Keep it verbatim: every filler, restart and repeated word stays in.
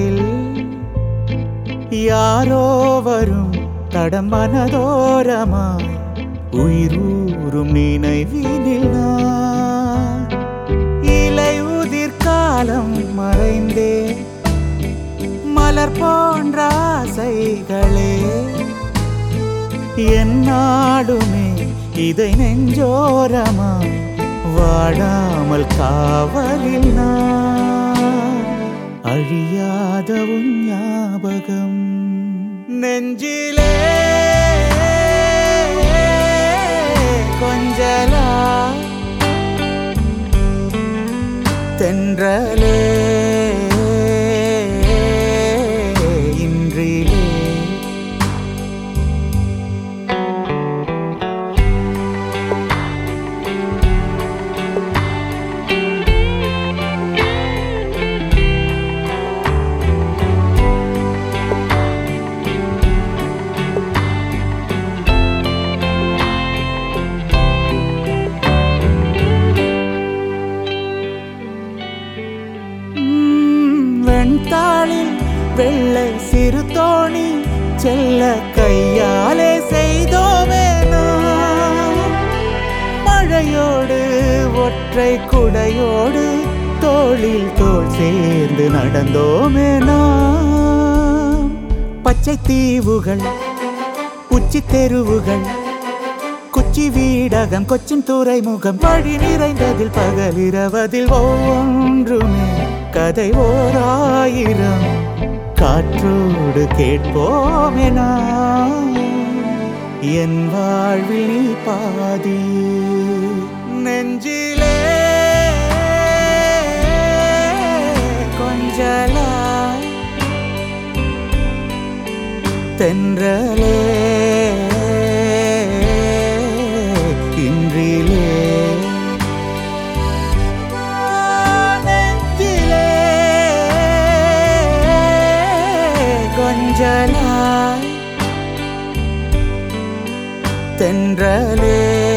தூரத்தில் யாரோ வரும் தடம் மனதோரமாய் உயிரூறும் நினைவினில் நான் இலை உதிர் காலம் மறைந்தே மலர் போன்ற ஆசைகளே என்னாடுமே இதை நெஞ்சோரமாய் வாடாமல் காவலில் நான் அழியாத உன் ஞாபகம் நெஞ்சிலே கொஞ்சலா தென்றலே இன்றிலே வெண்தாளில் வெள்ளை சிறு தோணி செல்ல கையாலே செய்தோமே நாம் மழையோடு ஒற்றை குடையோடு தோளில் தோள் சேர்ந்து நடந்தோமே நாம் பச்சை தீவுகள் உச்சி தெருவுகள் குச்சி வீடகம் கொச்சின் துறைமுகம் வழி நிறைந்ததில் பகலிரவதில் ஒவ்வொன்றுமே கதை ஓர் ஆயிரம் காற்றோடு கேட்போமென என் வாழ்வில் நீ பாதி நெஞ்சிலே கொஞ்சலா தென்றலே இன்றிலே கொஞ்சலா தென்றலே